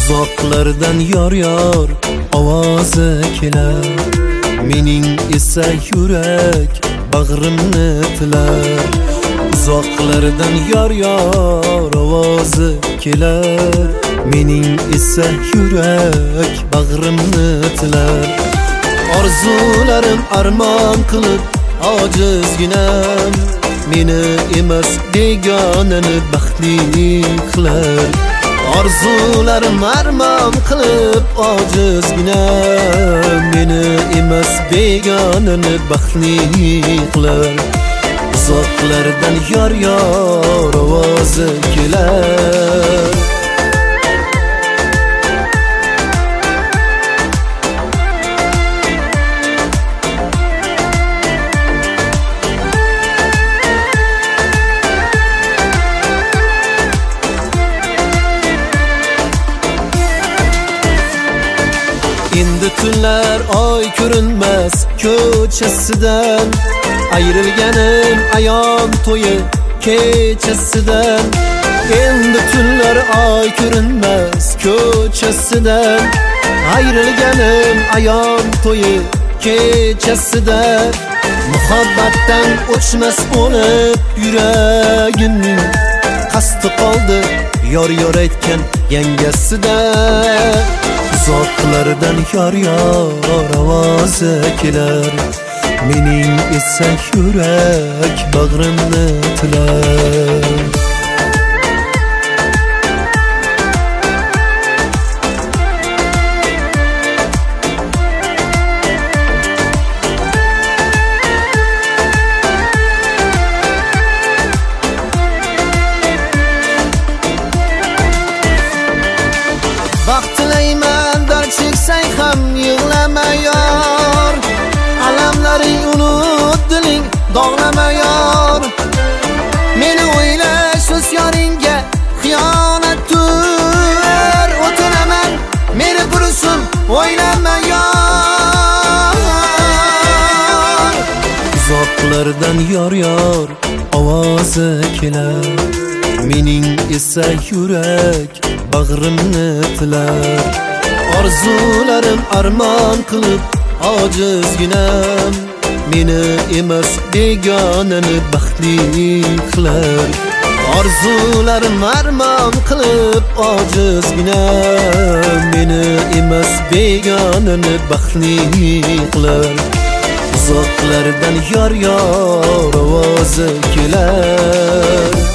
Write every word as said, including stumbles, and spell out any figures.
Uzoqlardan yor yor ovozi kelar, mening esa yurak bag'rimni tilar. Uzoqlardan yor yor ovozi kelar, mening esa yurak bag'rimni tilar. Orzularim armon qilib ojizginam, meni emas begonani baxtli qilar. Orzularim armon qilib ojizginam, meni emas begonani baxtli qilar. Uzoqlardan yor yor ovozi kelar. Endi tunlar oy ko'rinmas ko'chasidan, ayrilganim ayon to'yi kechasidan. Endi tunlar oy ko'rinmas ko'chasidan, ayrilganim ayon to'yi kechasidan. Muhabbatdan o'chmas bo'lib yuragimning qasdi qoldi yor yor aytgan yangasidan. Uzoqlardan yor yor ovozi kelar, mening esa yurak bag'rimni tilar. Baxt tilayman, dard cheksang ham yig'lama yor, alamlaring unut diling dog'lama yor. Meni o'ylash o'z yoringga xiyonatdir, o'tinaman meni burisum o'ylama yor. Uzoqlardan yor yor ovozi kelar, mening esa yurak bag'rimni tilar. Orzularim armon qilib ojizginam, meni emas begonani baxtli qilar. Orzularim armon qilib ojizginam, meni emas begonani baxtli qilar. Uzoqlardan yor yor ovozi kelar.